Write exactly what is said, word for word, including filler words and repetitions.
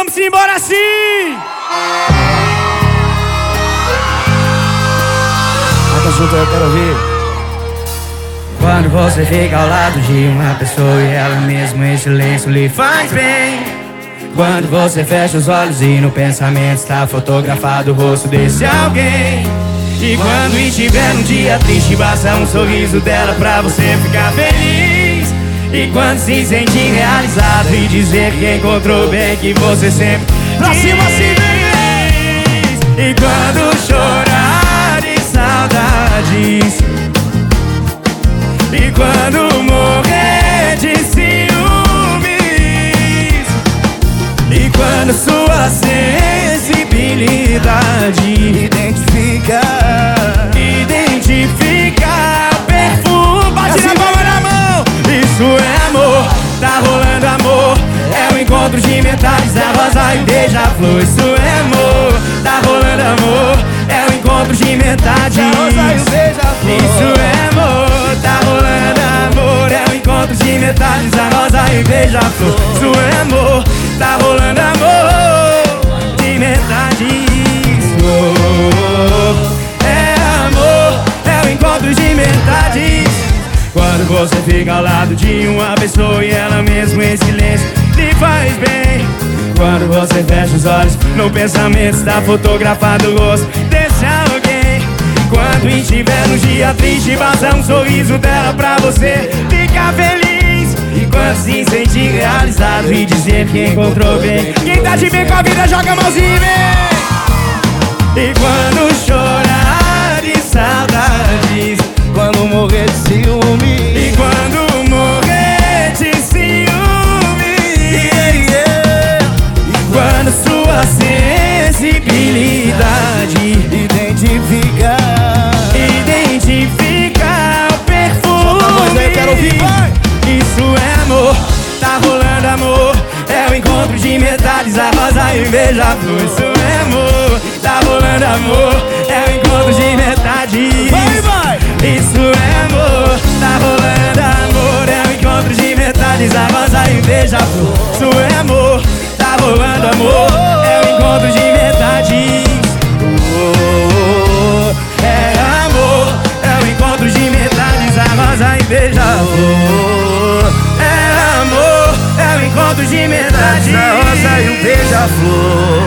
vamos embora assim. Canta junto, eu quero ouvir. Quando você fica ao lado de uma pessoa e ela mesmo em silêncio lhe faz bem. Quando você fecha os olhos e no pensamento está fotografado o rosto desse alguém. E quando estiver num dia triste, basta um sorriso dela pra você ficar feliz. E quando se sentir realizado e dizer que encontrou bem que você sempre pra cima assim, e quando chorar de saudades, e quando morrer de ciúmes, e quando sua sensibilidade identifica, identifica o perfume. Bate na palma na mão. Isso é amor, tá rolando amor. É o encontro de metades da rosa e beija-flor. Isso é amor, tá rolando amor. É o encontro de metades da rosa e beija-flor. Isso é amor, tá rolando amor. É o encontro de metades da rosa e beija-flor. Isso é amor, tá rolando amor de metades. Oh, é amor, é o encontro de metades. Quando você fica ao lado de uma pessoa e ela mesmo em silêncio lhe faz bem. Quando você fecha os olhos, no pensamento está fotografado o rosto desse alguém. Quando estiver no dia triste, basta um sorriso dela pra você ficar feliz. E quando se sentir realizado e dizer que encontrou bem. Quem tá de bem com a vida, joga a mãozinha e vem. E quando chorar de saudades, quando morrer de ciúme, e quando morrer de ciúme, yeah, yeah. E quando sua sensibilidade identifica, identifica o perfume. Mas aí eu quero ouvir, vai. Isso é amor, tá rolando amor. É o encontro de metades, a rosa e beija-flor. Isso é amor, tá rolando amor. É o encontro de metades. Vai, vai. Isso é amor, tá rolando amor. É o encontro de metades, a rosa e beija-flor. Isso é amor, tá rolando amor. É o encontro de metades. Oh, é amor, é o encontro de metades, a rosa e beija-flor. É amor, é o encontro de metades, a rosa e o beija-flor.